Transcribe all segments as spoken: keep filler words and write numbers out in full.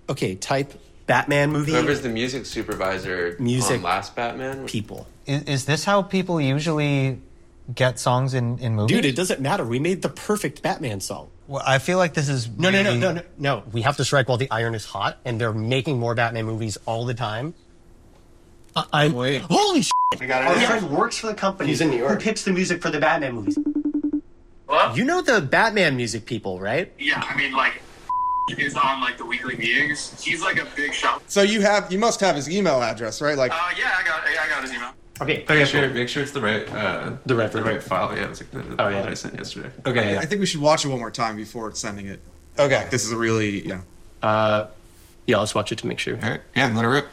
okay, type Batman movie. Whoever's the music supervisor music on last Batman. People. Is, is this how people usually get songs in, in movies? Dude, it doesn't matter. We made the perfect Batman song. Well, I feel like this is No, really... no, no, no, no, no. We have to strike while the iron is hot, and they're making more Batman movies all the time. I- I'm... Wait. Holy shit! I got Our it. friend works for the company. He's in New York. Who picks the music for the Batman movies. Hello? You know the Batman music people, right? Yeah, I mean, like, is on, like, the weekly meetings. He's, like, a big shot. So you have, you must have his email address, right? Like, Uh, yeah, I got, yeah, I got his email. Okay, Make sure, make sure it's the right, uh, The right the version. right file. Yeah, it's like the, the Oh, file yeah. that I sent yesterday. Okay, yeah. I think we should watch it one more time before sending it. Okay. This is a really, yeah. Uh, yeah, let's watch it to make sure. All right, yeah, let it rip.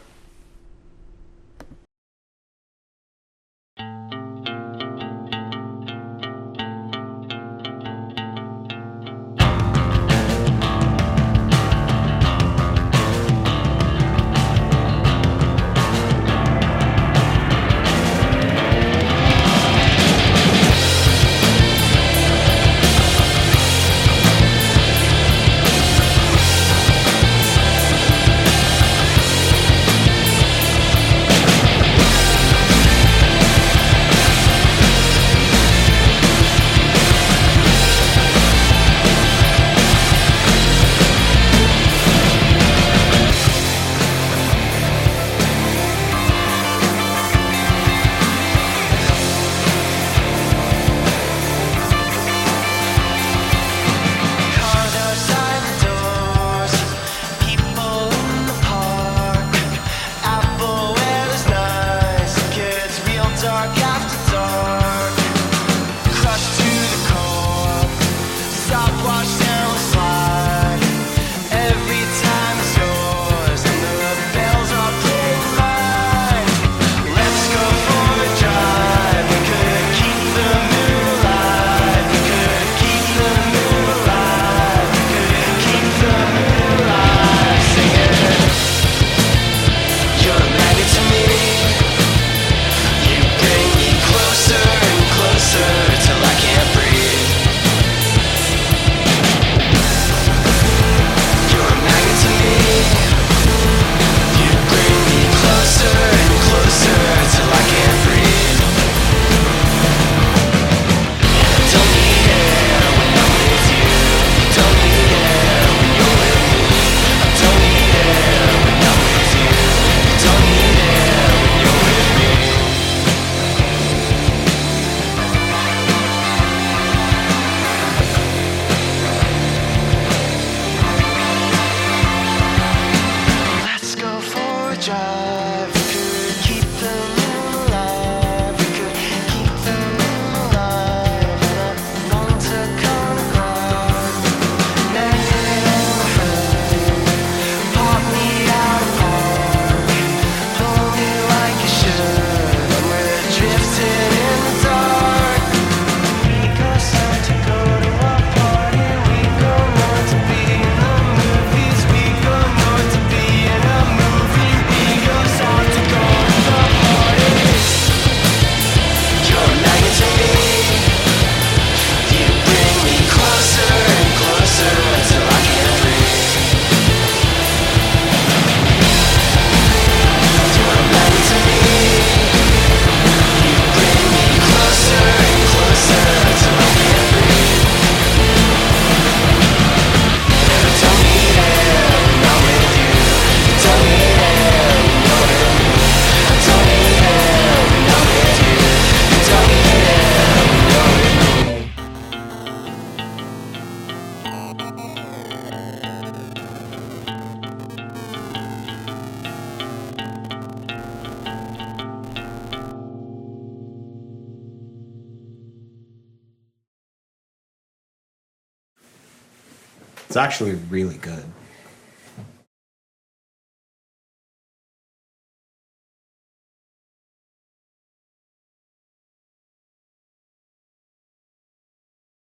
Cars outside the doors, people in the park. Apple weather's nice, it gets real dark after dark. Crushed to the core, stopwatch down the slide. Every time it's yours, and the bells are playing mine. Let's go for a drive. We could keep the moon alive. We could keep the moon alive. We could keep the moon alive. Singing, you're a magnet to me. You bring me closer and closer till I can't breathe. You're a magnet to me. You bring me closer and closer till I can't breathe. And I don't need air when I'm with you. You don't need air when you're with me. I don't need air when I'm with you. You don't need air when you're with me. Let's go for a drive. We could keep the moon alive. We could keep the moon alive. And I long to come and cry. Magnet on the front. Pop me out of park. Pull me like you should. And we're drifting in the dark. We go some to go to a party. We go north to be in the movies. We go north to be in a movie. We go south to go to the parties. You're a magnet to me. You bring me closer and closer until I can't breathe. You're a magnet to me. You bring me closer and closer until I can't breathe. And I don't need air when I'm with you. You don't need air when you're with me. I don't need air when I'm with you. You don't need air when you're with me. It's actually really good.